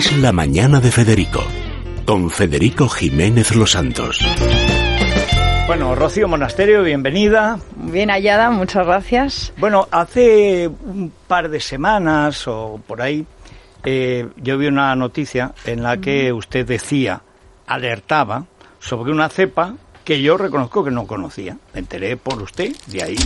Es la mañana de Federico, con Federico Jiménez Los Santos. Bueno, Rocío Monasterio, bienvenida. Bien hallada, muchas gracias. Bueno, hace un par de semanas o por ahí, yo vi una noticia en la que usted decía, alertaba sobre una cepa que yo reconozco que no conocía. Me enteré por usted, de ahí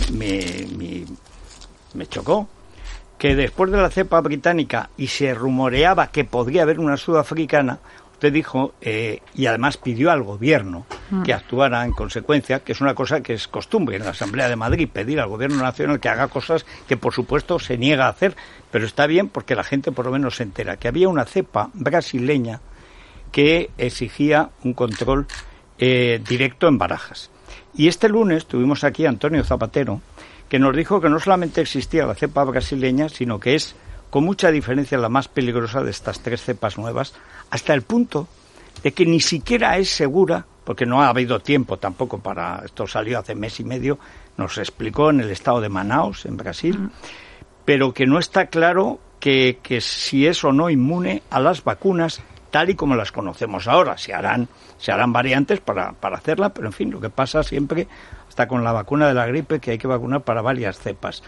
me chocó, que después de la cepa británica y se rumoreaba que podría haber una sudafricana, usted dijo, y además pidió al gobierno que actuara en consecuencia, que es una cosa que es costumbre en la Asamblea de Madrid, pedir al gobierno nacional que haga cosas que por supuesto se niega a hacer, pero está bien porque la gente por lo menos se entera, que había una cepa brasileña que exigía un control directo en Barajas. Y este lunes tuvimos aquí a Antonio Zapatero, que nos dijo que no solamente existía la cepa brasileña, sino que es, con mucha diferencia, la más peligrosa de estas tres cepas nuevas, hasta el punto de que ni siquiera es segura, porque no ha habido tiempo tampoco para... Esto salió hace mes y medio, nos explicó en el estado de Manaus, en Brasil, pero que no está claro que si es o no inmune a las vacunas, tal y como las conocemos ahora. Se harán variantes para hacerla, pero en fin, lo que pasa siempre, hasta con la vacuna de la gripe, que hay que vacunar para varias cepas.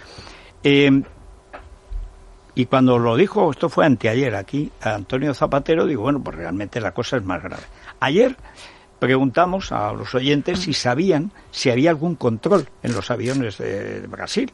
Y cuando lo dijo, esto fue anteayer aquí, a Antonio Zapatero, digo, bueno, pues realmente la cosa es más grave. Ayer preguntamos a los oyentes si sabían si había algún control en los aviones de Brasil.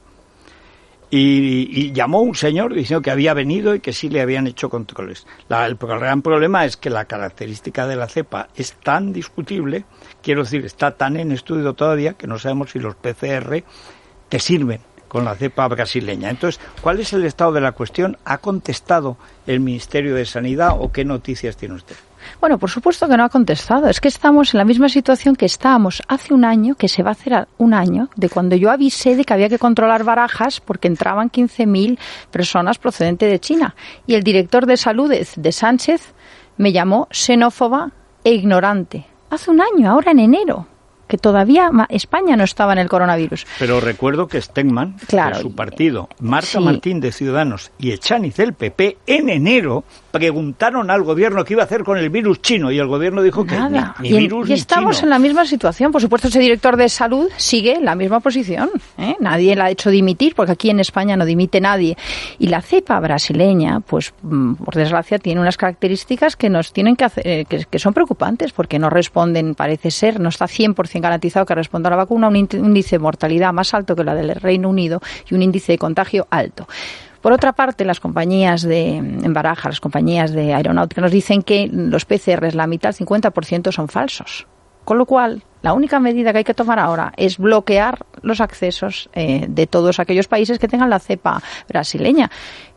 Y llamó un señor diciendo que había venido y que sí le habían hecho controles. El gran problema es que la característica de la cepa es tan discutible, quiero decir, está tan en estudio todavía que no sabemos si los PCR te sirven con la cepa brasileña. Entonces, ¿cuál es el estado de la cuestión? ¿Ha contestado el Ministerio de Sanidad o qué noticias tiene usted? Bueno, por supuesto que no ha contestado. Es que estamos en la misma situación que estábamos hace un año, que se va a hacer un año, de cuando yo avisé de que había que controlar Barajas porque entraban 15.000 personas procedentes de China. Y el director de salud de Sánchez me llamó xenófoba e ignorante. Hace un año, ahora en enero, que todavía España no estaba en el coronavirus. Pero recuerdo que Stegman, de su partido, Marta Martín de Ciudadanos y Echaniz del PP, en enero preguntaron al gobierno qué iba a hacer con el virus chino y el gobierno dijo que ni virus y estamos chino. En la misma situación. Por supuesto, ese director de salud sigue en la misma posición. Nadie la ha hecho dimitir porque aquí en España no dimite nadie. Y la cepa brasileña, pues por desgracia, tiene unas características que nos tienen que hacer, que son preocupantes porque no responden, parece ser, no está 100% garantizado que responda a la vacuna, un índice de mortalidad más alto que la del Reino Unido y un índice de contagio alto. Por otra parte, las compañías en Barajas, las compañías de aeronáutica nos dicen que los PCRs, la mitad, el 50% son falsos. Con lo cual, la única medida que hay que tomar ahora es bloquear los accesos de todos aquellos países que tengan la cepa brasileña.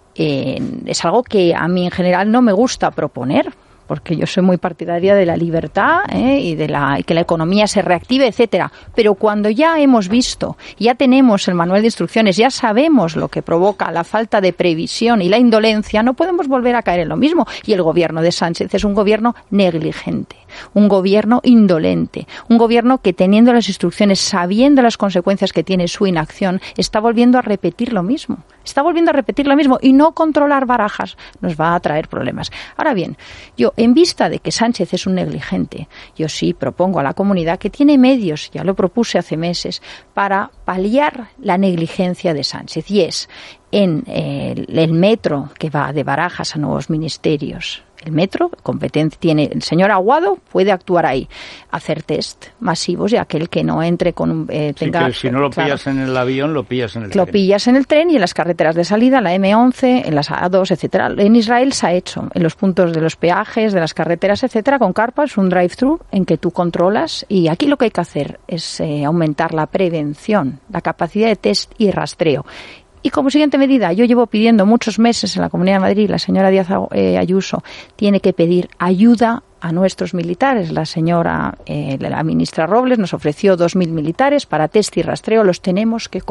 Es algo que a mí en general no me gusta proponer, porque yo soy muy partidaria de la libertad y y que la economía se reactive, etcétera. Pero cuando ya hemos visto, ya tenemos el manual de instrucciones, ya sabemos lo que provoca la falta de previsión y la indolencia, no podemos volver a caer en lo mismo. Y el gobierno de Sánchez es un gobierno negligente, un gobierno indolente, un gobierno que teniendo las instrucciones, sabiendo las consecuencias que tiene su inacción, está volviendo a repetir lo mismo. Y no controlar Barajas nos va a traer problemas. Ahora bien, yo, en vista de que Sánchez es un negligente, yo sí propongo a la comunidad que tiene medios, ya lo propuse hace meses, para paliar la negligencia de Sánchez. Y es en el metro que va de Barajas a nuevos ministerios. El metro, competencia tiene el señor Aguado, puede actuar ahí, hacer test masivos y aquel que no entre con un tenga. Que si no lo pillas en el avión, lo pillas en el tren. Lo pillas en el tren y en las carreteras de salida, la M11, en las A2, etcétera. En Israel se ha hecho en los puntos de los peajes, de las carreteras, etcétera, con carpas, un drive-thru en que tú controlas. Y aquí lo que hay que hacer es aumentar la prevención, la capacidad de test y rastreo. Y como siguiente medida, yo llevo pidiendo muchos meses en la Comunidad de Madrid, la señora Díaz Ayuso tiene que pedir ayuda a nuestros militares. La ministra Robles nos ofreció 2.000 militares para test y rastreo, los tenemos que coger.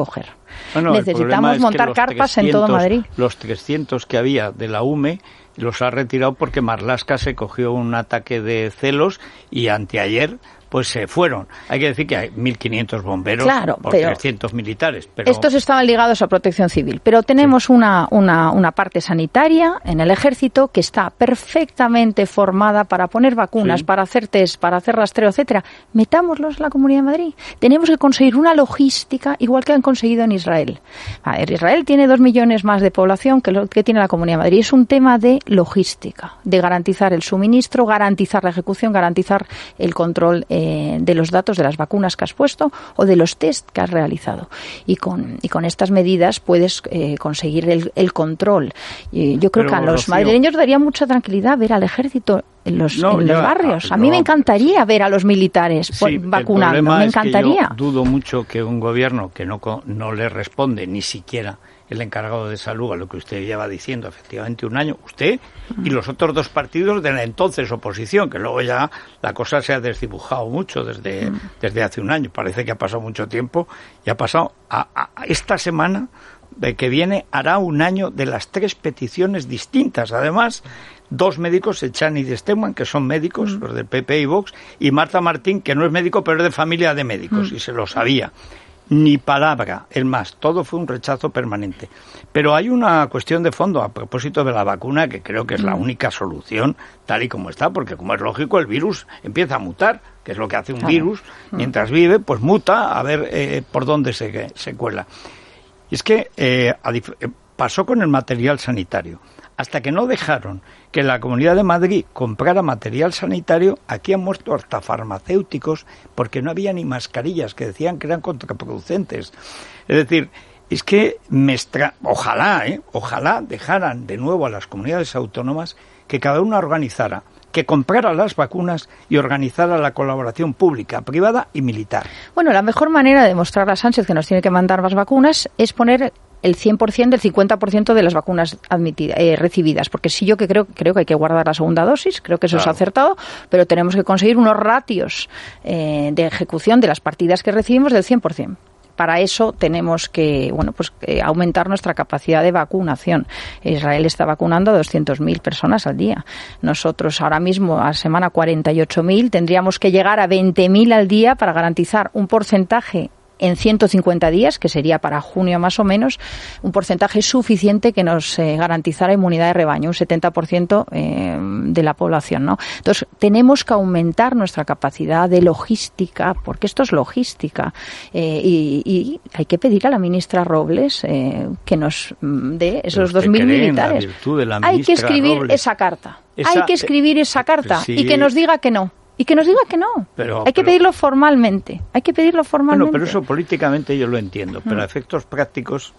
Necesitamos montar carpas en todo Madrid. Los 300 que había de la UME los ha retirado porque Marlaska se cogió un ataque de celos y anteayer pues se fueron. Hay que decir que hay 1.500 bomberos por 300 militares. Pero... Estos estaban ligados a protección civil, pero tenemos una parte sanitaria en el ejército que está perfectamente formada para poner vacunas, para hacer test, para hacer rastreo, etcétera. Metámoslos en la Comunidad de Madrid. Tenemos que conseguir una logística igual que han conseguido en Israel. A ver, Israel tiene 2 millones más de población que lo que tiene la Comunidad de Madrid. Es un tema de logística, de garantizar el suministro, garantizar la ejecución, garantizar el control de los datos de las vacunas que has puesto o de los test que has realizado. Y con estas medidas puedes conseguir el control. Yo creo que a los madrileños daría mucha tranquilidad ver al ejército en los barrios. A mí me encantaría ver a los militares vacunando. Me encantaría. Es que yo dudo mucho que un gobierno que no le responde ni siquiera el encargado de salud a lo que usted lleva diciendo efectivamente un año, usted y los otros 2 partidos de la entonces oposición, que luego ya la cosa se ha desdibujado mucho desde hace un año. Parece que ha pasado mucho tiempo y ha pasado esta semana que viene hará un año de las 3 peticiones distintas. Además, 2 médicos, Echani y Desteman, que son médicos, los del PP y Vox, y Marta Martín, que no es médico, pero es de familia de médicos, y se lo sabía. Ni palabra, el más, todo fue un rechazo permanente. Pero hay una cuestión de fondo a propósito de la vacuna que creo que es la única solución tal y como está, porque como es lógico el virus empieza a mutar, que es lo que hace un virus, mientras vive, pues muta a ver por dónde se cuela. Y es que pasó con el material sanitario. Hasta que no dejaron que la Comunidad de Madrid comprara material sanitario, aquí han muerto hasta farmacéuticos porque no había ni mascarillas, que decían contraproducentes. Es decir, es que ojalá dejaran de nuevo a las comunidades autónomas que cada una organizara, que comprara las vacunas y organizara la colaboración pública, privada y militar. Bueno, la mejor manera de demostrar a Sánchez que nos tiene que mandar más vacunas es poner el 100% del 50% de las vacunas recibidas, porque sí, yo creo que hay que guardar la segunda dosis, creo que eso es acertado, pero tenemos que conseguir unos ratios de ejecución de las partidas que recibimos del 100%. Para eso tenemos que aumentar nuestra capacidad de vacunación. Israel está vacunando a 200.000 personas al día. Nosotros ahora mismo, a semana 48.000, tendríamos que llegar a 20.000 al día para garantizar un porcentaje en 150 días, que sería para junio más o menos, un porcentaje suficiente que nos garantizara inmunidad de rebaño, un 70% de la población, ¿no? Entonces, tenemos que aumentar nuestra capacidad de logística, porque esto es logística, y hay que pedir a la ministra Robles que nos dé esos 2.000 militares. Hay que escribir esa carta. Hay que escribir esa carta y que nos diga que no. Y que nos diga que no. Hay que pedirlo formalmente. Bueno, pero eso políticamente yo lo entiendo. Pero a efectos prácticos,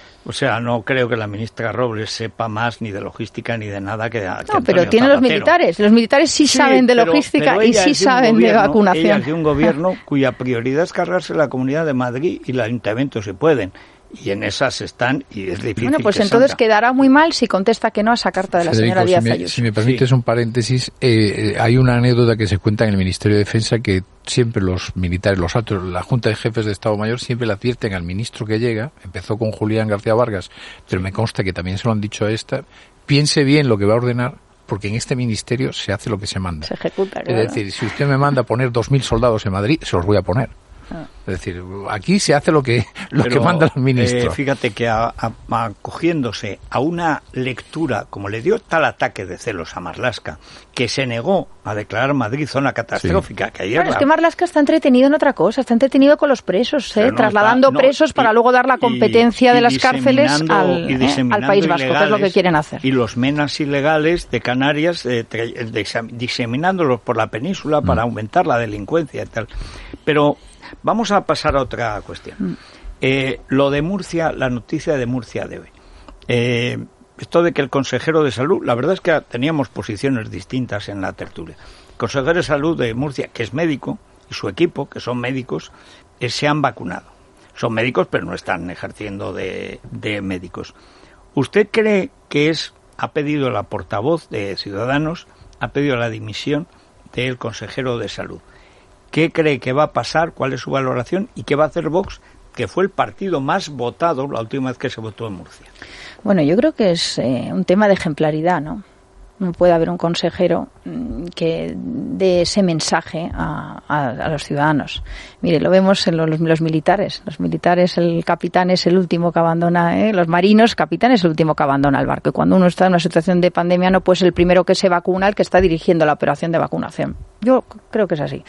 no creo que la ministra Robles sepa más ni de logística ni de nada que No, pero tiene los militares. Los militares sí saben de logística y sí saben de vacunación. Ella es de un gobierno cuya prioridad es cargarse la Comunidad de Madrid y el Ayuntamiento si pueden. Y en esas están, y es difícil. Bueno, pues entonces quedará muy mal si contesta que no a esa carta de la señora Díaz Ayuso. Si me permites un paréntesis, hay una anécdota que se cuenta en el Ministerio de Defensa que siempre los militares, los altos, la Junta de Jefes de Estado Mayor siempre le advierten al ministro que llega, empezó con Julián García Vargas, pero me consta que también se lo han dicho a esta, piense bien lo que va a ordenar, porque en este ministerio se hace lo que se manda. Se ejecuta, claro. Es decir, si usted me manda a poner 2.000 soldados en Madrid, se los voy a poner. Es decir, aquí se hace lo que manda el ministro. Fíjate que acogiéndose a una lectura, como le dio tal ataque de celos a Marlaska, que se negó a declarar Madrid zona catastrófica. Que ayer es que Marlaska está entretenido en otra cosa, está entretenido con los presos, trasladando presos para luego dar la competencia de las cárceles al País Vasco, que es lo que quieren hacer. Y los menas ilegales de Canarias, diseminándolos por la península para aumentar la delincuencia y tal. Pero vamos a pasar a otra cuestión. Lo de Murcia, la noticia de Murcia de hoy. Esto de que el consejero de salud, la verdad es que teníamos posiciones distintas en la tertulia. El consejero de salud de Murcia, que es médico, y su equipo, que son médicos, se han vacunado. Son médicos, pero no están ejerciendo de médicos. ¿Usted cree que ha pedido la portavoz de Ciudadanos, ha pedido la dimisión del consejero de salud? ¿Qué cree que va a pasar? ¿Cuál es su valoración? ¿Y qué va a hacer Vox? que fue el partido más votado la última vez que se votó en Murcia. Bueno, yo creo que es un tema de ejemplaridad, ¿no? No puede haber un consejero que dé ese mensaje a los ciudadanos. Mire, lo vemos en los militares. Los militares, el capitán es el último que abandona, los marinos, capitán es el último que abandona el barco. Y cuando uno está en una situación de pandemia, no puede ser el primero que se vacuna, el que está dirigiendo la operación de vacunación. Yo creo que es así.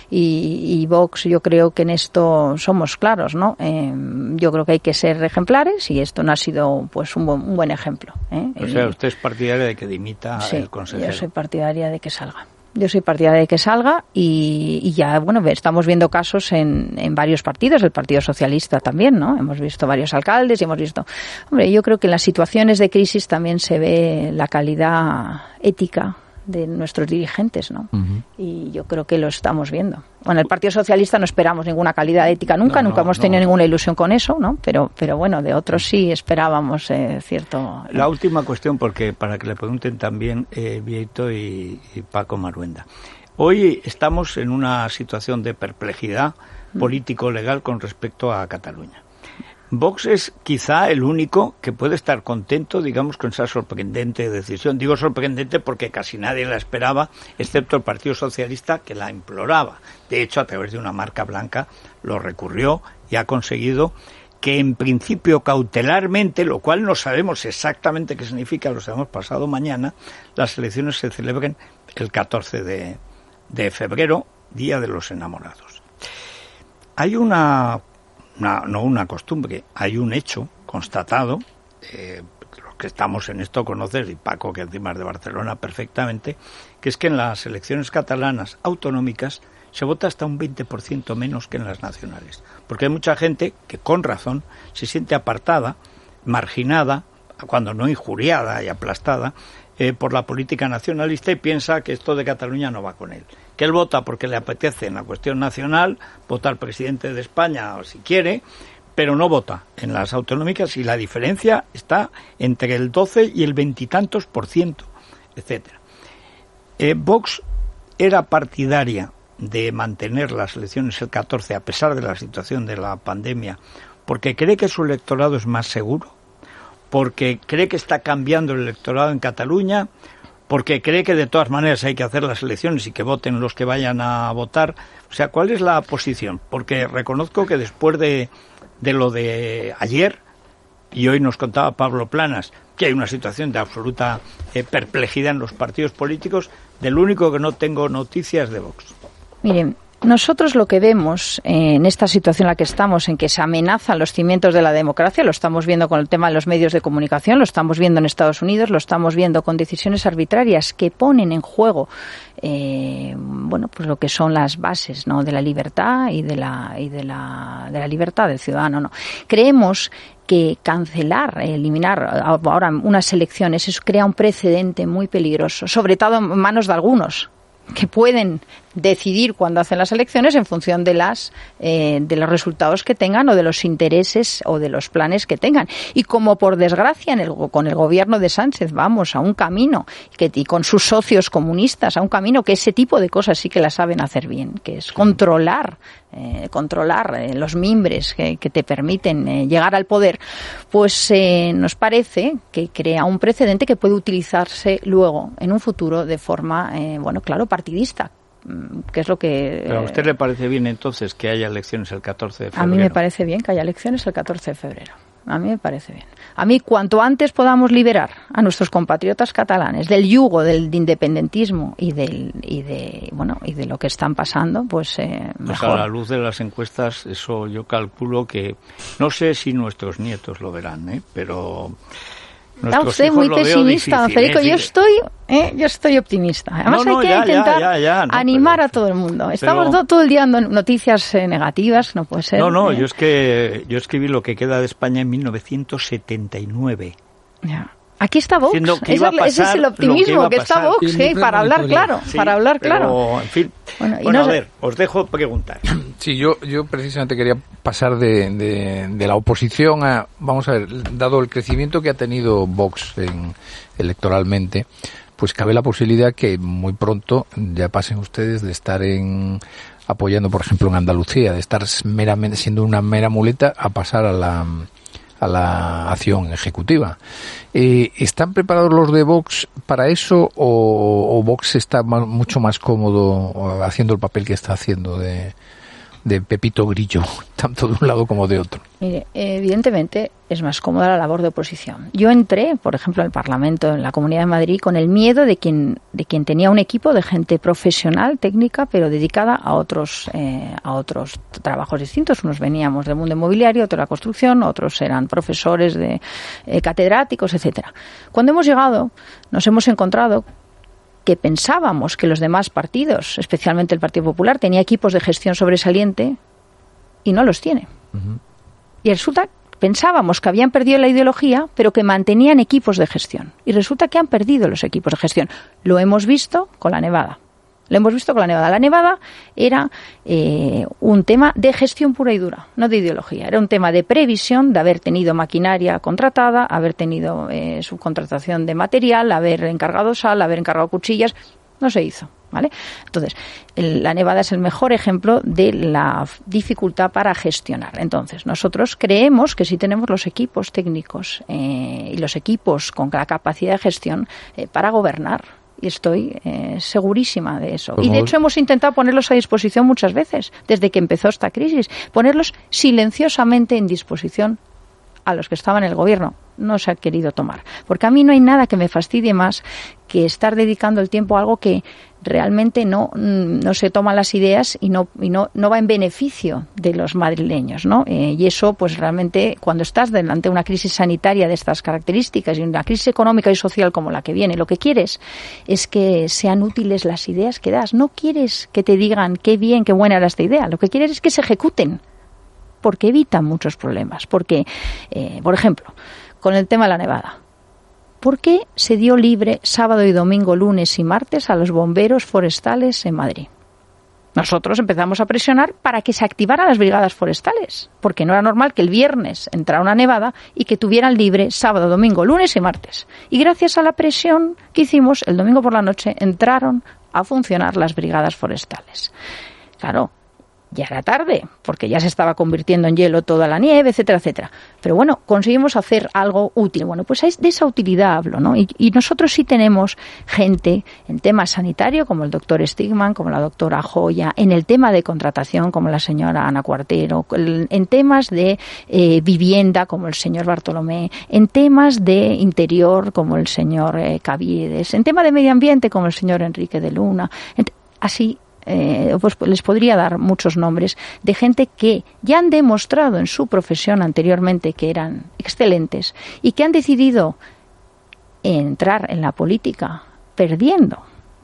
Y Vox, yo creo que en esto somos claros, ¿no? Yo creo que hay que ser ejemplares y esto no ha sido pues un buen ejemplo. O sea, usted es partidaria de que dimita el consejero. Yo soy partidaria de que salga. Yo soy partidaria de que salga y ya, bueno, estamos viendo casos en varios partidos, el Partido Socialista también, ¿no? Hemos visto varios alcaldes y hemos visto... Hombre, yo creo que en las situaciones de crisis también se ve la calidad ética de nuestros dirigentes, ¿no? Uh-huh. Y yo creo que lo estamos viendo. Bueno, el Partido Socialista no esperamos ninguna calidad ética nunca hemos tenido ninguna ilusión con eso, ¿no? Pero bueno, de otros sí esperábamos cierto... La última cuestión, porque para que le pregunten también Vieito y Paco Maruenda. Hoy estamos en una situación de perplejidad político-legal con respecto a Cataluña. Vox es quizá el único que puede estar contento, digamos, con esa sorprendente decisión. Digo sorprendente porque casi nadie la esperaba, excepto el Partido Socialista, que la imploraba. De hecho, a través de una marca blanca lo recurrió y ha conseguido que, en principio, cautelarmente, lo cual no sabemos exactamente qué significa, lo sabemos pasado mañana, las elecciones se celebren el 14 de febrero, Día de los Enamorados. Hay no una costumbre, hay un hecho constatado, los que estamos en esto conocer, y Paco, que encima es de Barcelona perfectamente, que es que en las elecciones catalanas autonómicas se vota hasta un 20% menos que en las nacionales, porque hay mucha gente que con razón se siente apartada, marginada, cuando no injuriada y aplastada, por la política nacionalista y piensa que esto de Cataluña no va con él. Que él vota porque le apetece en la cuestión nacional, vota al presidente de España si quiere, pero no vota en las autonómicas y la diferencia está entre el 12 y el 20 y tantos %, etcétera. Vox era partidaria de mantener las elecciones el 14 a pesar de la situación de la pandemia porque cree que su electorado es más seguro, porque cree que está cambiando el electorado en Cataluña, porque cree que de todas maneras hay que hacer las elecciones y que voten los que vayan a votar. O sea, ¿cuál es la posición? Porque reconozco que después de lo de ayer, y hoy nos contaba Pablo Planas, que hay una situación de absoluta perplejidad en los partidos políticos, del único que no tengo noticias de Vox. Miren, nosotros lo que vemos en esta situación en la que estamos, en que se amenazan los cimientos de la democracia, lo estamos viendo con el tema de los medios de comunicación, lo estamos viendo en Estados Unidos, lo estamos viendo con decisiones arbitrarias que ponen en juego, pues lo que son las bases, ¿no?, de la libertad y de la libertad del ciudadano, ¿no? Creemos que cancelar, eliminar ahora unas elecciones, eso crea un precedente muy peligroso, sobre todo en manos de algunos que pueden decidir cuándo hacen las elecciones en función de de los resultados que tengan o de los intereses o de los planes que tengan. Y como por desgracia con el gobierno de Sánchez vamos a un camino y con sus socios comunistas a un camino que ese tipo de cosas sí que la saben hacer bien, que es controlar los mimbres que te permiten llegar al poder, pues nos parece que crea un precedente que puede utilizarse luego en un futuro de forma, partidista, que es lo que... ¿Pero a usted le parece bien entonces que haya elecciones el 14 de febrero? A mí me parece bien que haya elecciones el 14 de febrero. A mí me parece bien. A mí, cuanto antes podamos liberar a nuestros compatriotas catalanes del yugo del independentismo y de lo que están pasando, pues mejor. A la luz de las encuestas, eso yo calculo que... No sé si nuestros nietos lo verán, pero... Está usted muy pesimista, don Federico. Yo estoy optimista. Además hay que intentar animar a todo el mundo. Estamos todo el día dando noticias negativas, no puede ser. Yo escribí Lo que queda de España en 1979. Ya. Aquí está Vox. Ese es el optimismo que está Vox, para hablar claro. Sí, para hablar claro. En fin. Bueno, a ver, os dejo preguntar. Sí, yo precisamente quería pasar de la oposición a, vamos a ver, dado el crecimiento que ha tenido Vox electoralmente, pues cabe la posibilidad que muy pronto ya pasen ustedes de estar apoyando, por ejemplo, en Andalucía, de estar meramente siendo una mera muleta, a pasar a la acción ejecutiva. ¿Están preparados los de Vox para eso o Vox está mucho más cómodo haciendo el papel que está haciendo de Pepito Grillo, tanto de un lado como de otro? Mire, evidentemente es más cómoda la labor de oposición. Yo entré, por ejemplo, en el Parlamento, en la Comunidad de Madrid, con el miedo de quien tenía un equipo de gente profesional, técnica, pero dedicada a otros trabajos distintos. Unos veníamos del mundo inmobiliario, otros de la construcción, otros eran profesores de catedráticos, etcétera. Cuando hemos llegado, nos hemos encontrado que pensábamos que los demás partidos, especialmente el Partido Popular, tenía equipos de gestión sobresaliente y no los tiene. Uh-huh. Y resulta, pensábamos que habían perdido la ideología, pero que mantenían equipos de gestión. Y resulta que han perdido los equipos de gestión. Lo hemos visto con la Nevada. La Nevada era un tema de gestión pura y dura, no de ideología. Era un tema de previsión, de haber tenido maquinaria contratada, haber tenido subcontratación de material, haber encargado sal, haber encargado cuchillas. No se hizo, ¿vale? Entonces, la Nevada es el mejor ejemplo de la dificultad para gestionar. Entonces, nosotros creemos que sí tenemos los equipos técnicos y los equipos con la capacidad de gestión para gobernar. Y estoy segurísima de eso. Y de hecho hemos intentado ponerlos a disposición muchas veces, desde que empezó esta crisis, ponerlos silenciosamente en disposición a los que estaban en el gobierno. No se ha querido tomar. Porque a mí no hay nada que me fastidie más que estar dedicando el tiempo a algo que realmente no se toman las ideas y no va en beneficio de los madrileños, ¿no? Y eso, pues realmente, cuando estás delante de una crisis sanitaria de estas características y una crisis económica y social como la que viene, lo que quieres es que sean útiles las ideas que das. No quieres que te digan qué bien, qué buena era esta idea. Lo que quieres es que se ejecuten, porque evitan muchos problemas. Porque, por ejemplo, con el tema de la Nevada, ¿por qué se dio libre sábado y domingo, lunes y martes a los bomberos forestales en Madrid? Nosotros empezamos a presionar para que se activaran las brigadas forestales, porque no era normal que el viernes entrara una nevada y que tuvieran libre sábado, domingo, lunes y martes. Y gracias a la presión que hicimos, el domingo por la noche entraron a funcionar las brigadas forestales. Claro, ya era tarde, porque ya se estaba convirtiendo en hielo toda la nieve, etcétera, etcétera. Pero bueno, conseguimos hacer algo útil. Bueno, pues de esa utilidad hablo, ¿no? Y nosotros sí tenemos gente en temas sanitario, como el doctor Stigman, como la doctora Joya, en el tema de contratación, como la señora Ana Cuartero, en temas de vivienda, como el señor Bartolomé, en temas de interior, como el señor Caviedes, en tema de medio ambiente, como el señor Enrique de Luna, así. Pues les podría dar muchos nombres de gente que ya han demostrado en su profesión anteriormente que eran excelentes y que han decidido entrar en la política perdiendo,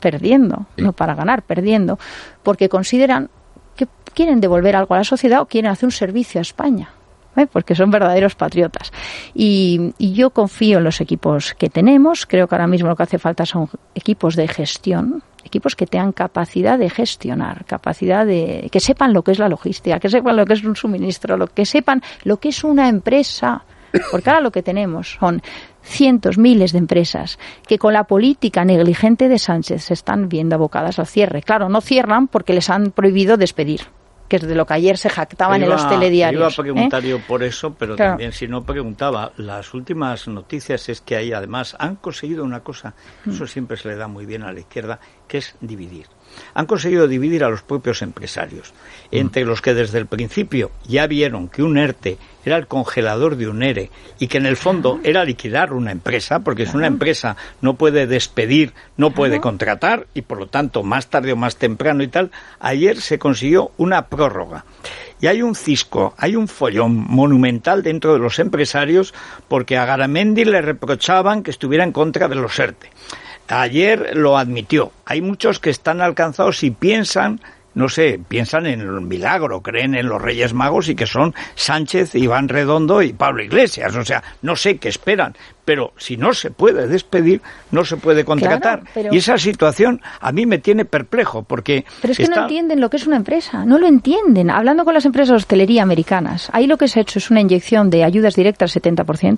no para ganar, perdiendo, porque consideran que quieren devolver algo a la sociedad o quieren hacer un servicio a España. Porque son verdaderos patriotas. Y yo confío en los equipos que tenemos. Creo que ahora mismo lo que hace falta son equipos de gestión, equipos que tengan capacidad de gestionar, capacidad de que sepan lo que es la logística, que sepan lo que es un suministro, que sepan lo que es una empresa. Porque ahora lo que tenemos son cientos, miles de empresas que con la política negligente de Sánchez se están viendo abocadas al cierre. Claro, no cierran porque les han prohibido despedir, que es de lo que ayer se jactaban en los telediarios. Iba a preguntar yo por eso, pero claro, también si no preguntaba, las últimas noticias es que ahí además han conseguido una cosa, eso siempre se le da muy bien a la izquierda, que es dividir. Han conseguido dividir a los propios empresarios, entre los que desde el principio ya vieron que un ERTE era el congelador de un ERE y que en el fondo era liquidar una empresa, porque si una empresa no puede despedir, no puede contratar y por lo tanto más tarde o más temprano y tal, ayer se consiguió una prórroga. Y hay un cisco, hay un follón monumental dentro de los empresarios porque a Garamendi le reprochaban que estuviera en contra de los ERTE. Ayer lo admitió. Hay muchos que están alcanzados y piensan, no sé, piensan en el milagro, creen en los Reyes Magos y que son Sánchez, Iván Redondo y Pablo Iglesias. O sea, no sé qué esperan, pero si no se puede despedir, no se puede contratar. Claro, pero... Y esa situación a mí me tiene perplejo porque... Pero es que no entienden lo que es una empresa, no lo entienden. Hablando con las empresas de hostelería americanas, ahí lo que se ha hecho es una inyección de ayudas directas 70%.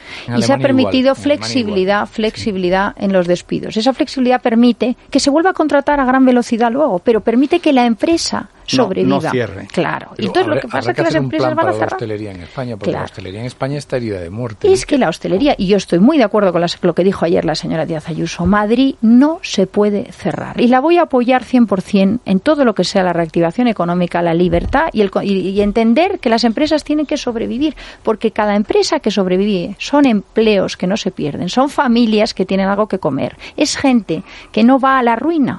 Y se ha permitido flexibilidad en los despidos. Esa flexibilidad permite que se vuelva a contratar a gran velocidad luego, pero permite que la empresa sobreviva. No cierre. Claro. Y entonces lo que pasa es que las empresas van a cerrar. La hostelería en España, porque la hostelería en España está herida de muerte. Es que la hostelería, y yo estoy muy de acuerdo con lo que dijo ayer la señora Díaz Ayuso, Madrid no se puede cerrar. Y la voy a apoyar 100% en todo lo que sea la reactivación económica, la libertad y entender que las empresas tienen que sobrevivir, porque cada empresa que sobrevive son empleos que no se pierden, son familias que tienen algo que comer, es gente que no va a la ruina.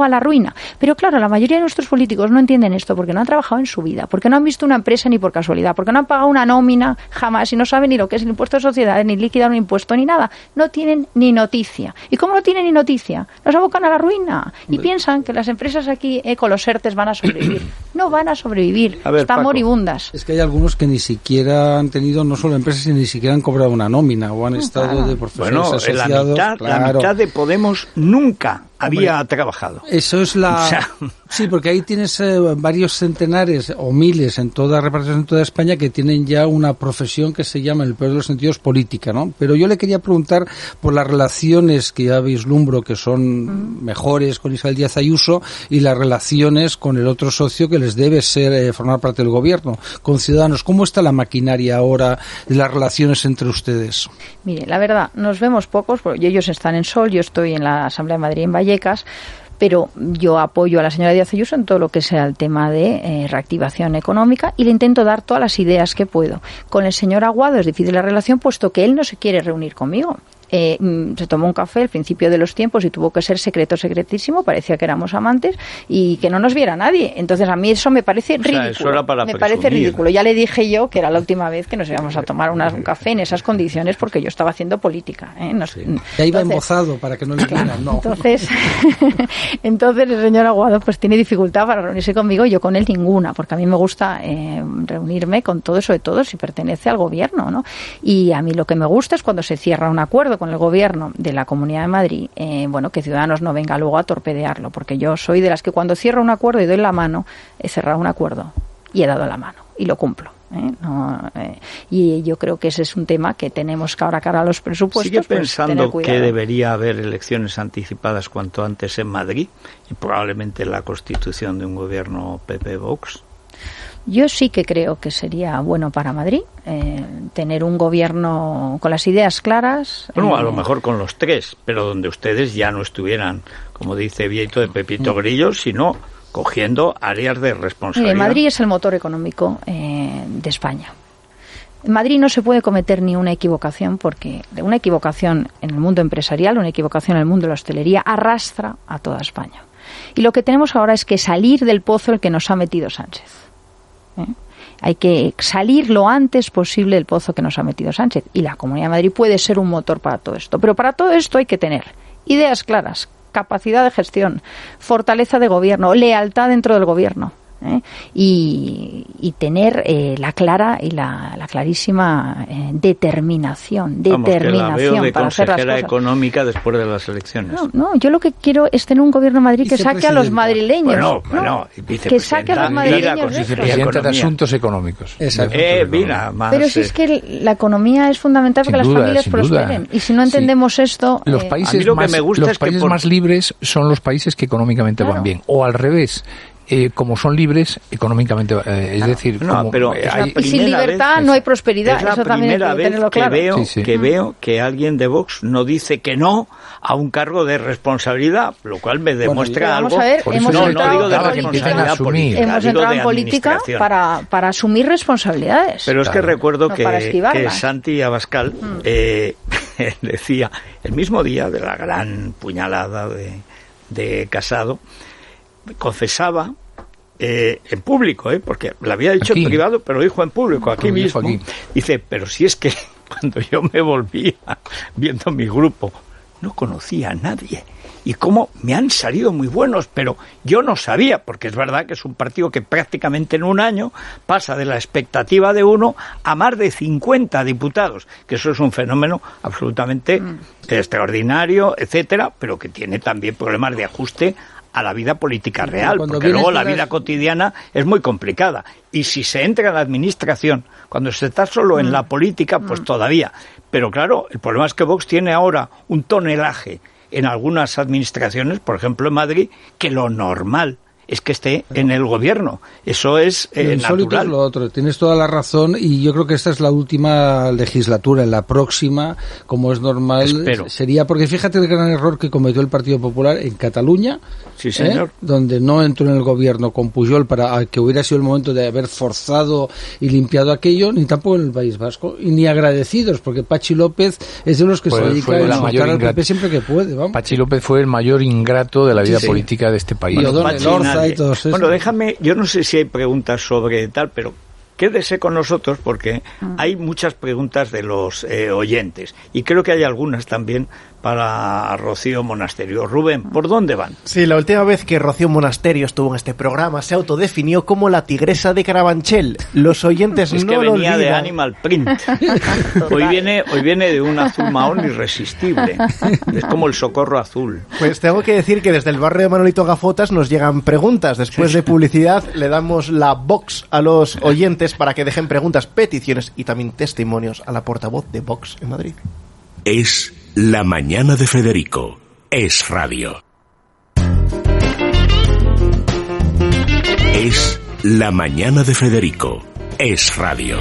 Pero claro, la mayoría de nuestros políticos no entienden esto porque no han trabajado en su vida, porque no han visto una empresa ni por casualidad, porque no han pagado una nómina jamás y no saben ni lo que es el impuesto de sociedades, ni liquidar un impuesto, ni nada. No tienen ni noticia. ¿Y cómo no tienen ni noticia? Nos abocan a la ruina y piensan que las empresas aquí, con los ERTEs, van a sobrevivir. No van a sobrevivir. Están Paco, moribundas. Es que hay algunos que ni siquiera han tenido, no solo empresas, sino ni siquiera han cobrado una nómina o han estado de profesores asociados. La mitad de Podemos nunca había trabajado. Eso es Sí, porque ahí tienes varios centenares o miles en toda repartición en toda España que tienen ya una profesión que se llama, en el peor de los sentidos, política, ¿no? Pero yo le quería preguntar por las relaciones que ya vislumbro que son mejores con Isabel Díaz Ayuso y las relaciones con el otro socio que les debe ser formar parte del gobierno, con Ciudadanos. ¿Cómo está la maquinaria ahora de las relaciones entre ustedes? Mire, la verdad, nos vemos pocos, porque ellos están en Sol, yo estoy en la Asamblea de Madrid en Vallecas, pero yo apoyo a la señora Díaz Ayuso en todo lo que sea el tema de reactivación económica y le intento dar todas las ideas que puedo. Con el señor Aguado es difícil la relación, puesto que él no se quiere reunir conmigo. Se tomó un café al principio de los tiempos y tuvo que ser secretísimo, parecía que éramos amantes y que no nos viera nadie. Entonces a mí eso me parece ridículo. Eso era para parece ridículo. Ya le dije yo que era la última vez que nos íbamos a tomar un café en esas condiciones porque yo estaba haciendo política. Ya iba embozado para que no le vieran, no. Entonces el señor Aguado pues tiene dificultad para reunirse conmigo y yo con él ninguna, porque a mí me gusta reunirme con todo, sobre todo si pertenece al gobierno, ¿no? Y a mí lo que me gusta es cuando se cierra un acuerdo con el gobierno de la Comunidad de Madrid, que Ciudadanos no venga luego a torpedearlo, porque yo soy de las que cuando cierro un acuerdo y doy la mano, he cerrado un acuerdo y he dado la mano y lo cumplo. Y yo creo que ese es un tema que tenemos que ahora cara a los presupuestos. ¿Sigue pensando que debería haber elecciones anticipadas cuanto antes en Madrid y probablemente la constitución de un gobierno PP-Vox? Yo sí que creo que sería bueno para Madrid tener un gobierno con las ideas claras. Bueno, a lo mejor con los tres, pero donde ustedes ya no estuvieran, como dice Vieito, de Pepito Grillo, sino cogiendo áreas de responsabilidad. Madrid es el motor económico de España. En Madrid no se puede cometer ni una equivocación, porque una equivocación en el mundo empresarial, una equivocación en el mundo de la hostelería, arrastra a toda España. Y lo que tenemos ahora es que salir del pozo el que nos ha metido Sánchez. Hay que salir lo antes posible del pozo que nos ha metido Sánchez. Y la Comunidad de Madrid puede ser un motor para todo esto. Pero para todo esto hay que tener ideas claras, capacidad de gestión, fortaleza de gobierno, lealtad dentro del gobierno. Y tener la clara y la clarísima determinación la veo de para hacer las consejera cosas. económica después de las elecciones. No, yo lo que quiero es tener un gobierno de Madrid que saque a los madrileños. Que saque a los madrileños. Vicepresidenta de Asuntos Económicos. Pero si es que la economía es fundamental para que las familias prosperen. Y si no entendemos esto... Los países más libres son los países que económicamente van bien. O al revés. Como son libres económicamente, es decir, y sin libertad no hay prosperidad. Es la primera vez que veo que alguien de Vox no dice que no a un cargo de responsabilidad, lo cual me demuestra algo. No digo de responsabilidad política, hemos entrado en política para asumir responsabilidades. Pero es que recuerdo que Santi Abascal decía el mismo día de la gran puñalada de Casado, confesaba en público, porque lo había dicho en privado, pero lo dijo en público, aquí mismo. Dice, pero si es que cuando yo me volvía viendo mi grupo, no conocía a nadie. Y cómo me han salido muy buenos, pero yo no sabía, porque es verdad que es un partido que prácticamente en un año pasa de la expectativa de 1 a más de 50 diputados, que eso es un fenómeno absolutamente extraordinario, etcétera, pero que tiene también problemas de ajuste a la vida política real, porque luego la vida cotidiana es muy complicada. Y si se entra en la administración, cuando se está solo en la política, pues todavía. Pero claro, el problema es que Vox tiene ahora un tonelaje en algunas administraciones, por ejemplo en Madrid, que lo normal es que esté en el gobierno. Eso es natural. Es lo otro. Tienes toda la razón, y yo creo que esta es la última legislatura. En la próxima, como es normal, sería, porque fíjate el gran error que cometió el Partido Popular en Cataluña, sí, señor, donde no entró en el gobierno con Pujol para que hubiera sido el momento de haber forzado y limpiado aquello, ni tampoco en el País Vasco, y ni agradecidos, porque Pachi López es de los que se dedica a insultar al PP siempre que puede. Vamos. Pachi López fue el mayor ingrato de la vida política de este país. Bueno, déjame, yo no sé si hay preguntas sobre tal, pero quédese con nosotros porque hay muchas preguntas de los oyentes y creo que hay algunas también para Rocío Monasterio. Rubén, ¿por dónde van? Sí, la última vez que Rocío Monasterio estuvo en este programa se autodefinió como la tigresa de Carabanchel. Los oyentes es no que lo venía olvidan. De Animal Print. Hoy viene de un azul mahón irresistible. Es como el Socorro azul. Pues tengo que decir que desde el barrio de Manolito Gafotas nos llegan preguntas. Después de publicidad le damos la Vox a los oyentes para que dejen preguntas, peticiones y también testimonios a la portavoz de Vox en Madrid. Es La Mañana de Federico. Es radio. Es La Mañana de Federico. Es radio.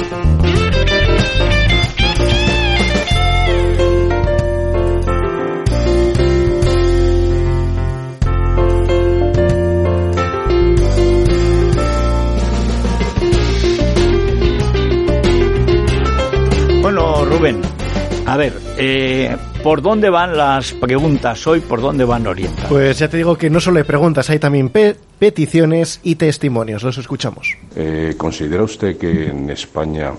Bueno, Rubén, a ver, ¿por dónde van las preguntas hoy? ¿Por dónde van orientadas? Pues ya te digo que no solo hay preguntas, hay también peticiones y testimonios. Los escuchamos. ¿Considera usted que en España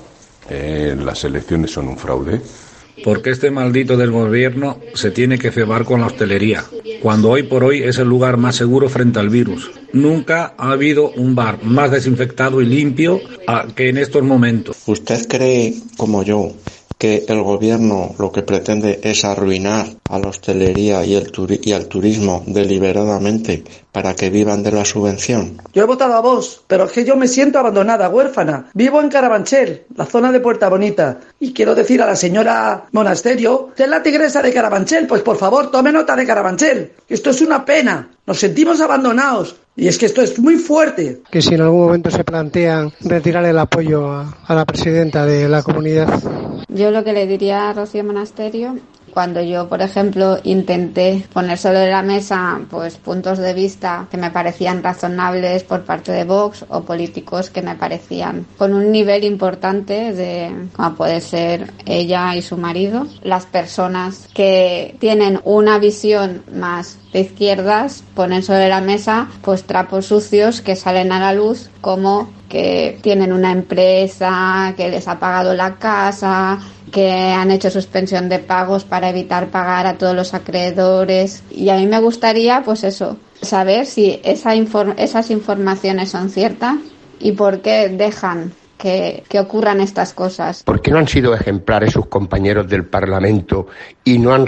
las elecciones son un fraude? Porque este maldito del gobierno se tiene que cebar con la hostelería, cuando hoy por hoy es el lugar más seguro frente al virus. Nunca ha habido un bar más desinfectado y limpio que en estos momentos. ¿Usted cree, como yo, que el gobierno lo que pretende es arruinar a la hostelería y al turismo deliberadamente para que vivan de la subvención? Yo he votado a Vox, pero es que yo me siento abandonada, huérfana. Vivo en Carabanchel, la zona de Puerta Bonita. Y quiero decir a la señora Monasterio, que es la tigresa de Carabanchel, pues por favor, tome nota de Carabanchel. Esto es una pena. Nos sentimos abandonados. Y es que esto es muy fuerte. Que si en algún momento se plantean retirar el apoyo a la presidenta de la comunidad. Yo lo que le diría a Rocío Monasterio, cuando yo, por ejemplo, intenté poner sobre la mesa pues puntos de vista que me parecían razonables por parte de Vox o políticos que me parecían con un nivel importante de como puede ser ella y su marido, las personas que tienen una visión más de izquierdas ponen sobre la mesa pues trapos sucios que salen a la luz, como que tienen una empresa que les ha pagado la casa, que han hecho suspensión de pagos para evitar pagar a todos los acreedores. Y a mí me gustaría, pues eso, saber si esas informaciones son ciertas y por qué dejan que ocurran estas cosas. ¿Por qué no han sido ejemplares sus compañeros del Parlamento y no han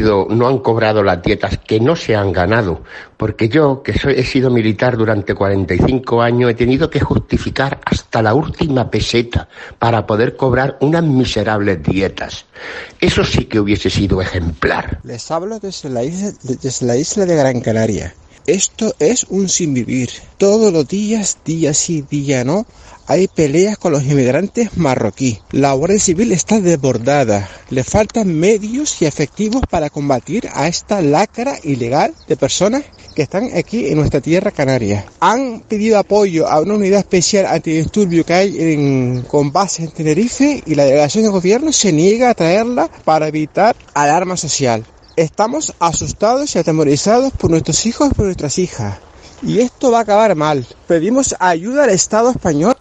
cobrado las dietas que no se han ganado? Porque yo, que he sido militar durante 45 años, he tenido que justificar hasta la última peseta para poder cobrar unas miserables dietas. Eso sí que hubiese sido ejemplar. Les hablo desde la isla de Gran Canaria. Esto es un sinvivir. Todos los días, día sí, día no, hay peleas con los inmigrantes marroquíes. La Guardia Civil está desbordada. Le faltan medios y efectivos para combatir a esta lacra ilegal de personas que están aquí en nuestra tierra canaria. Han pedido apoyo a una unidad especial antidisturbio que hay con base en Tenerife y la delegación de gobierno se niega a traerla para evitar alarma social. Estamos asustados y atemorizados por nuestros hijos y por nuestras hijas. Y esto va a acabar mal. Pedimos ayuda al Estado español.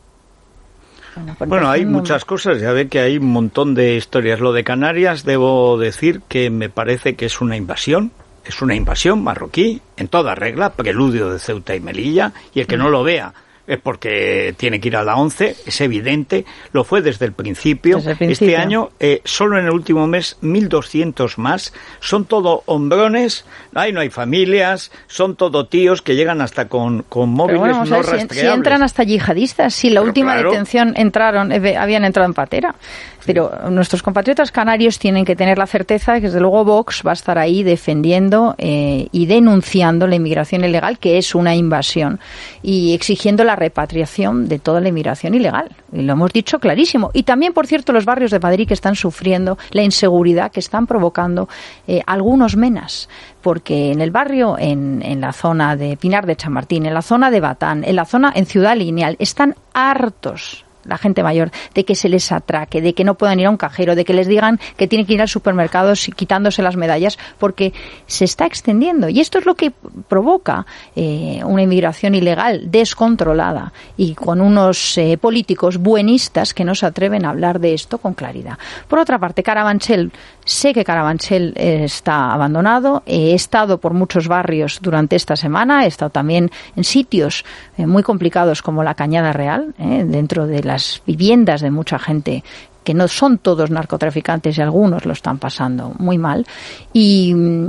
Bueno, hay muchas cosas, ya ve que hay un montón de historias. Lo de Canarias, debo decir que me parece que es una invasión marroquí, en toda regla, preludio de Ceuta y Melilla, y el que no lo vea es porque tiene que ir a la 11, es evidente, lo fue desde el principio. Este año, solo en el último mes, 1.200 más, son todo hombrones, ahí no hay familias, son todo tíos que llegan hasta con móviles no rastreables. Si entran hasta yihadistas, si la última detención habían entrado en patera. Pero nuestros compatriotas canarios tienen que tener la certeza de que, desde luego, Vox va a estar ahí defendiendo y denunciando la inmigración ilegal, que es una invasión, y exigiendo la repatriación de toda la inmigración ilegal. Y lo hemos dicho clarísimo. Y también, por cierto, los barrios de Madrid que están sufriendo la inseguridad que están provocando algunos menas. Porque en el barrio, en la zona de Pinar de Chamartín, en la zona de Batán, en Ciudad Lineal, están hartos, la gente mayor, de que se les atraque, de que no puedan ir a un cajero, de que les digan que tienen que ir al supermercado quitándose las medallas, porque se está extendiendo. Y esto es lo que provoca una inmigración ilegal descontrolada, y con unos políticos buenistas que no se atreven a hablar de esto con claridad. Por otra parte, Carabanchel, sé que Carabanchel está abandonado. He estado por muchos barrios durante esta semana, he estado también en sitios muy complicados como la Cañada Real, dentro de las viviendas de mucha gente, que no son todos narcotraficantes y algunos lo están pasando muy mal, y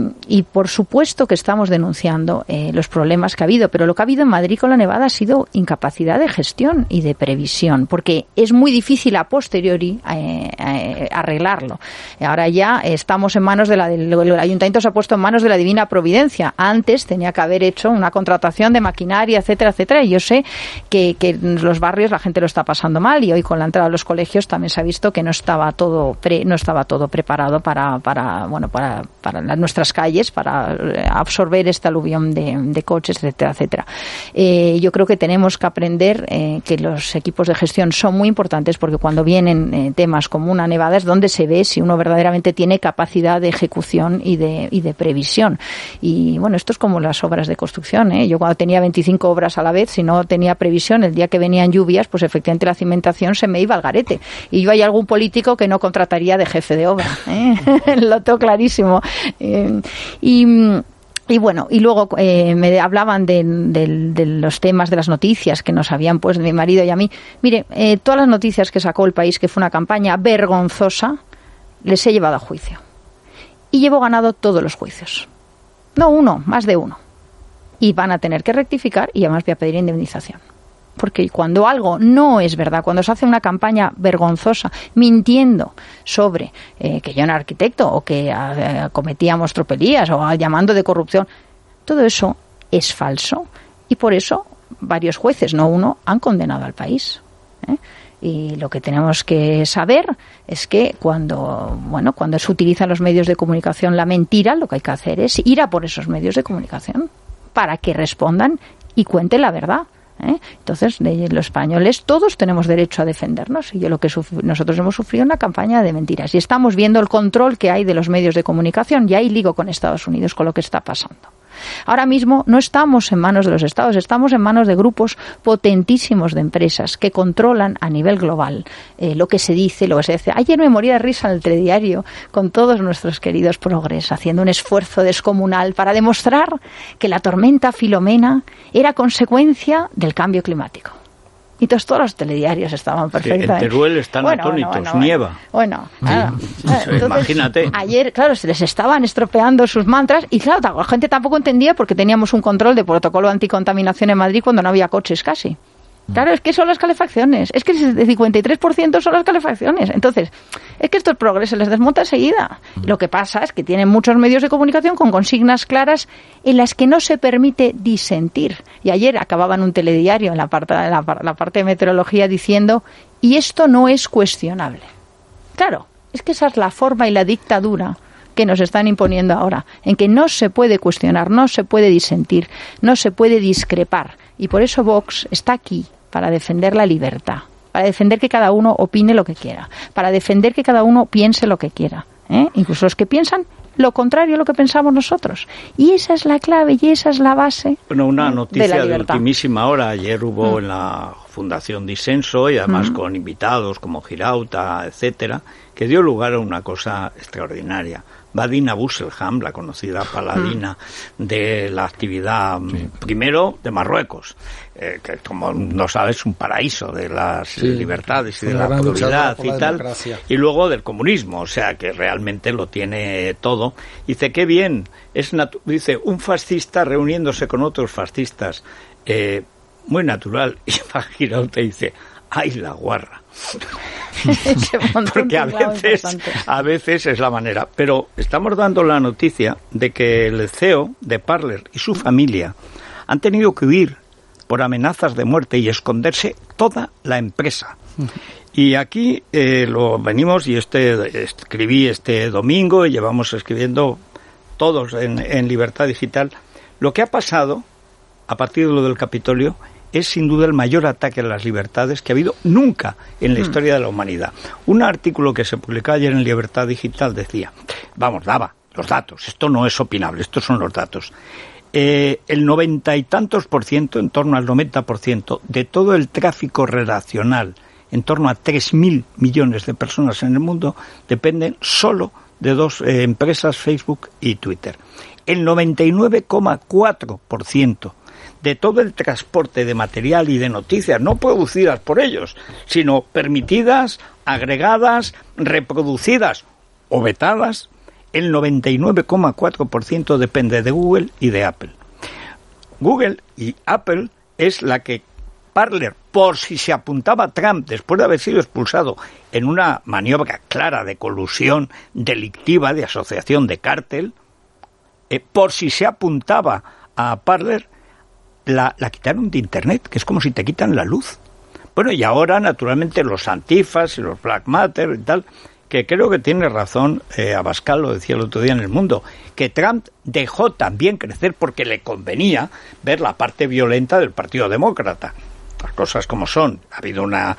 por supuesto que estamos denunciando los problemas que ha habido, pero lo que ha habido en Madrid con la nevada ha sido incapacidad de gestión y de previsión, porque es muy difícil a posteriori arreglarlo. Ahora ya estamos en manos el ayuntamiento se ha puesto en manos de la divina providencia. Antes tenía que haber hecho una contratación de maquinaria, etcétera, etcétera, y yo sé que en los barrios la gente lo está pasando mal, y hoy con la entrada a los colegios también se ha visto que no estaba todo preparado para nuestras calles, para absorber este aluvión de coches, etcétera, etcétera. Yo creo que tenemos que aprender que los equipos de gestión son muy importantes, porque cuando vienen temas como una nevada es donde se ve si uno verdaderamente tiene capacidad de ejecución y de previsión. Y bueno, esto es como las obras de construcción, Yo cuando tenía 25 obras a la vez, si no tenía previsión, el día que venían lluvias, pues efectivamente la cimentación se me iba al garete. Y yo hay algún político que no contrataría de jefe de obra, lo tengo clarísimo. Y bueno, y luego me hablaban de los temas de las noticias que nos habían puesto mi marido y a mí. Mire, todas las noticias que sacó El País, que fue una campaña vergonzosa, les he llevado a juicio. Y llevo ganado todos los juicios. No uno, más de uno. Y van a tener que rectificar, y además voy a pedir indemnización. Porque cuando algo no es verdad, cuando se hace una campaña vergonzosa, mintiendo sobre que yo era arquitecto, o que cometíamos tropelías, o llamando de corrupción, todo eso es falso, y por eso varios jueces, no uno, han condenado al país. Y lo que tenemos que saber es que cuando se utilizan los medios de comunicación la mentira, lo que hay que hacer es ir a por esos medios de comunicación para que respondan y cuenten la verdad. Entonces, los españoles todos tenemos derecho a defendernos, y nosotros hemos sufrido una campaña de mentiras, y estamos viendo el control que hay de los medios de comunicación, y ahí ligo con Estados Unidos, con lo que está pasando. Ahora mismo no estamos en manos de los estados, estamos en manos de grupos potentísimos de empresas que controlan a nivel global lo que se dice, lo que se dice. Ayer me moría de risa en el telediario con todos nuestros queridos progres haciendo un esfuerzo descomunal para demostrar que la tormenta Filomena era consecuencia del cambio climático. Y todos los telediarios estaban perfectamente. En Teruel están atónitos, nieva. Entonces, imagínate. Ayer, claro, se les estaban estropeando sus mantras, y claro, la gente tampoco entendía, porque teníamos un control de protocolo anticontaminación en Madrid cuando no había coches casi. Claro, es que son las calefacciones. Es que el 53% son las calefacciones. Entonces, es que estos progres se les desmonta enseguida. Lo que pasa es que tienen muchos medios de comunicación con consignas claras en las que no se permite disentir. Y ayer acababan un telediario en la parte de meteorología diciendo: y esto no es cuestionable. Claro, es que esa es la forma y la dictadura que nos están imponiendo ahora, en que no se puede cuestionar, no se puede disentir, no se puede discrepar. Y por eso Vox está aquí, para defender la libertad, para defender que cada uno opine lo que quiera, para defender que cada uno piense lo que quiera, incluso los que piensan lo contrario a lo que pensamos nosotros. Y esa es la clave y esa es la base. Bueno, una noticia de ultimísima hora. Ayer hubo en la Fundación Disenso, y además con invitados como Girauta, etcétera, que dio lugar a una cosa extraordinaria. Vadina Busselham, la conocida paladina de la actividad, primero de Marruecos, que como no sabes, es un paraíso de las libertades y de la probidad y tal, y luego del comunismo, o sea que realmente lo tiene todo. Dice, qué bien, dice, un fascista reuniéndose con otros fascistas, muy natural. Y Girón te dice, ¡ay, la guarra! Porque a veces es la manera. Pero estamos dando la noticia de que el CEO de Parler y su familia han tenido que huir por amenazas de muerte y esconderse toda la empresa. Y aquí lo venimos, y escribí este domingo, y llevamos escribiendo todos en Libertad Digital. Lo que ha pasado a partir de lo del Capitolio es sin duda el mayor ataque a las libertades que ha habido nunca en la historia de la humanidad. Un artículo que se publicó ayer en Libertad Digital decía, daba los datos, esto no es opinable, estos son los datos. El 90 y tantos %, en torno al 90% de todo el tráfico relacional, en torno a 3.000 millones de personas en el mundo, dependen solo de dos empresas, Facebook y Twitter. El 99,4% de todo el transporte de material y de noticias, no producidas por ellos, sino permitidas, agregadas, reproducidas o vetadas, el 99,4% depende de Google y de Apple. Google y Apple es la que Parler, por si se apuntaba Trump después de haber sido expulsado en una maniobra clara de colusión delictiva, de asociación de cártel, por si se apuntaba a Parler, la quitaron de Internet, que es como si te quitan la luz. Bueno, y ahora, naturalmente, los antifas y los Black Matter y tal, que creo que tiene razón, Abascal lo decía el otro día en El Mundo, que Trump dejó también crecer porque le convenía ver la parte violenta del Partido Demócrata. Las cosas como son. Ha habido una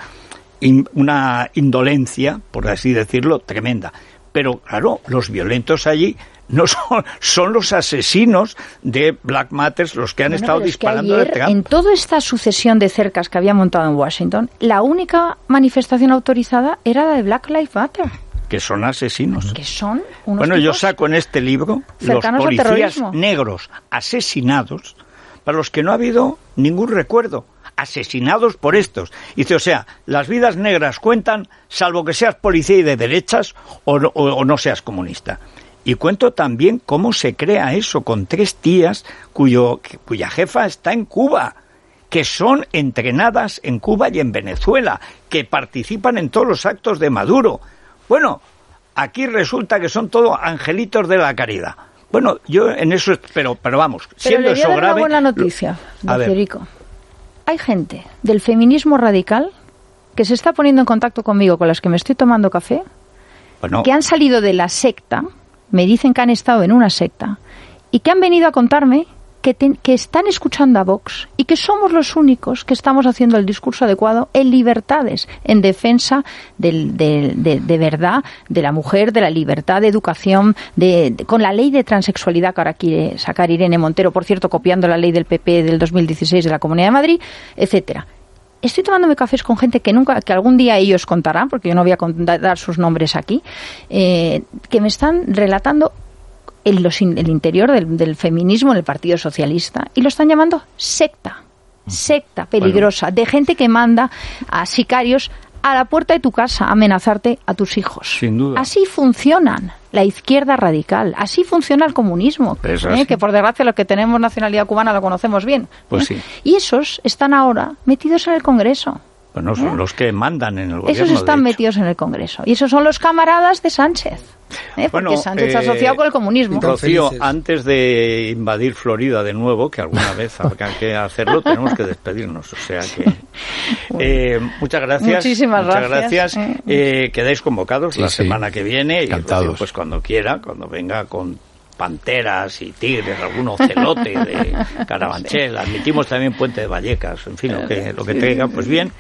indolencia, por así decirlo, tremenda. Pero, claro, los violentos allí no son los asesinos de Black Matters los que han estado disparando de Trump. En toda esta sucesión de cercas que había montado en Washington, la única manifestación autorizada era la de Black Lives Matter. Que son asesinos. Que son unos Bueno, yo saco en este libro los policías negros asesinados para los que no ha habido ningún recuerdo. Asesinados por estos. Dice, o sea, las vidas negras cuentan salvo que seas policía y de derechas o no seas comunista. Y cuento también cómo se crea eso con 3 tías cuya jefa está en Cuba, que son entrenadas en Cuba y en Venezuela, que participan en todos los actos de Maduro. Bueno, aquí resulta que son todos angelitos de la caridad. Bueno, yo en eso, pero vamos, siendo eso grave... Una buena noticia, Federico. Hay gente del feminismo radical que se está poniendo en contacto conmigo, con las que me estoy tomando café, que han salido de la secta, me dicen que han estado en una secta, y que han venido a contarme que están escuchando a Vox y que somos los únicos que estamos haciendo el discurso adecuado en libertades, en defensa de verdad, de la mujer, de la libertad de educación, con la ley de transexualidad que ahora quiere sacar Irene Montero, por cierto, copiando la ley del PP del 2016 de la Comunidad de Madrid, etcétera. Estoy tomándome cafés con gente que algún día ellos contarán, porque yo no voy a dar sus nombres aquí, que me están relatando el interior del feminismo en el Partido Socialista, y lo están llamando secta peligrosa, de gente que manda a sicarios a la puerta de tu casa a amenazarte a tus hijos. Sin duda. Así funcionan la izquierda radical, así funciona el comunismo, que por desgracia los que tenemos nacionalidad cubana lo conocemos bien. Pues sí. Y esos están ahora metidos en el Congreso. Bueno, son los que mandan en el gobierno. Esos están metidos en el Congreso. Y esos son los camaradas de Sánchez. Porque Sánchez se ha asociado con el comunismo. Rocío, antes de invadir Florida de nuevo, que alguna vez habrá que hacerlo, tenemos que despedirnos. O sea que muchas gracias. Muchísimas gracias. Quedáis convocados la semana que viene. Encantados. Y Rocío, pues cuando quiera, cuando venga con panteras y tigres, algún ocelote de Carabanchel, admitimos también Puente de Vallecas, en fin, lo que traiga, pues bien.